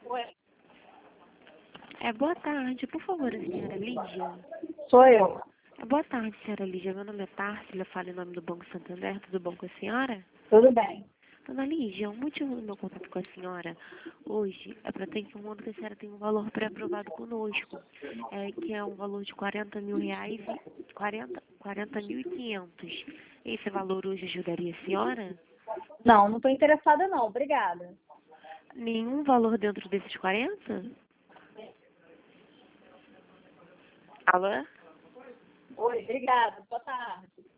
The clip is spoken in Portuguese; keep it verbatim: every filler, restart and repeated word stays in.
Oi. É, boa tarde, por favor, a senhora Lígia. Sou eu. É, boa tarde, senhora Lígia. Meu nome é Társila, falo em nome do Banco Santander. Tudo bom com a senhora? Tudo bem. Dona Lígia, o motivo do meu contato com a senhora hoje é para ter informado que a senhora tem um valor pré-aprovado conosco, é, que é um valor de quarenta mil reais e quarenta, quarenta mil e quinhentos. Esse valor hoje ajudaria a senhora? Não, não estou interessada não. Obrigada. Nenhum valor dentro desses quarenta? Alô? Oi, obrigada. Boa tarde.